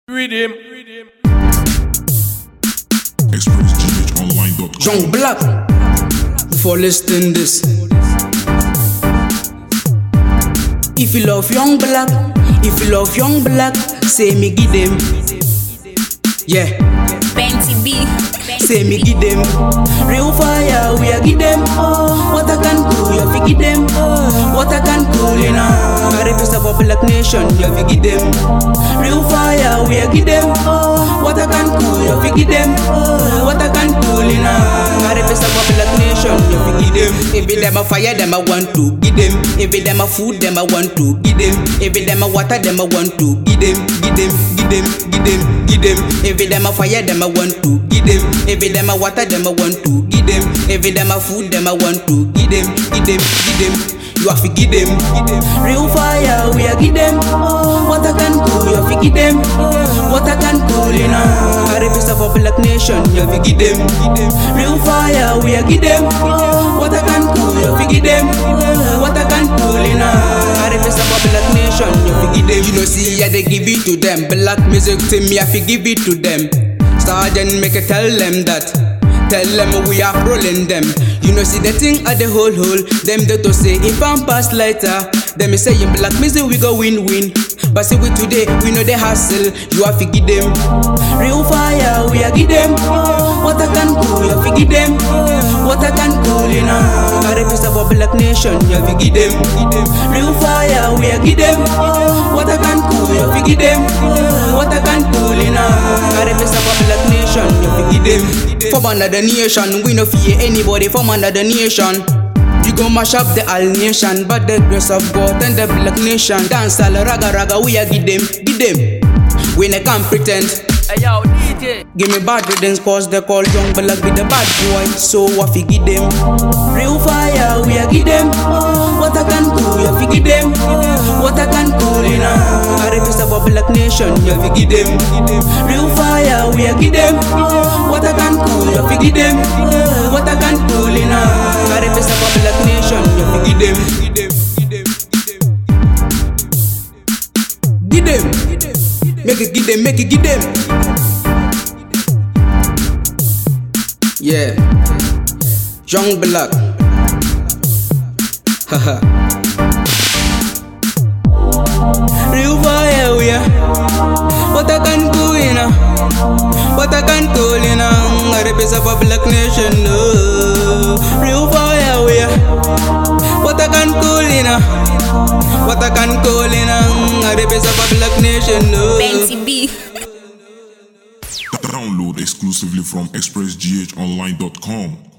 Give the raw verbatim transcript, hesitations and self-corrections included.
Rhythm. express g h online dot com. Young Black, for listening this. If you love Young Black, if you love Young Black, say me give them. Yeah, Benty B. say me give them. Real fire, we are give them. Oh, what I can do, you fi give them. Oh, what I can do, you know. I represent a black nation, you fi give them. Real fire, we are give them. Oh, what I can do, you fi give them. Oh, what I can do, you know. I represent a black nation, you fi give them. If it them a fire, them I want to give them. If it them a food, them I want to give them. If it them a water, them I want to give them. Give them, give them, give them, give them. If it them a fire, them I want to give them. If it them a water, them I want to give them. If it them a food, them I want to give them. Give them, give them. You have to give them. Real fire, we are give them. Oh, what I can do, you have to give them. Oh, what I can do, you know. I represent for black nation, you have to give them. Real fire, we are give them. Oh, what I can do, you have to give them. Oh, what I can do, you know. I represent for black nation, you have to give them. You know, see, yeah, they give it to them. Black music to me, I have to give it to them. Sergeant, make it tell them that. Tell them we are rolling them. You know, see the thing at the whole hole. Them they to say if I'm past later. Them me say in black music we go win win. But see we today we know the hustle. You have to give them. Real fire we are give them. What I can do, you have to give them. What I can do, you know. I represent for black nation, you have to give them. Real fire we are give them. What I can do, you have to give them. What I can do, you know. I represent for black nation, you have to give them. From another nation, we no fear anybody from another nation. You go mash up the all nation, but the grace of God and the black nation. Dance all raga raga, we a give them, give them. We no can't pretend. Hey yo, D J. Give me bad riddance cause they call Young Black with the bad boy. So what fi give them? Real fire, we a give them. Oh, what I can do, you fi give them. Oh, what I can do, you know. I represent for black nation, you fi give them. Real fire, we a give them. Oh, what I can do, you fi give them. Oh, what I can do, you know. I represent for black nation, you fi give them. Give them. Make it give them, make it give them. Yeah, Young Black. Haha. Real fire, we are. What I can do, you know. What I can do, you know. I represent for black nation, no. Real fire, we are. What I can do, you know. What I can call in I represent for black nation, no. Benty B. Download exclusively from express g h online dot com.